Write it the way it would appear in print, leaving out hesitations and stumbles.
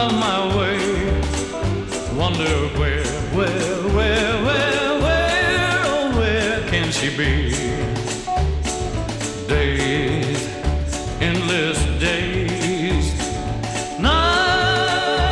of my way. Wonder where, oh, where can she be?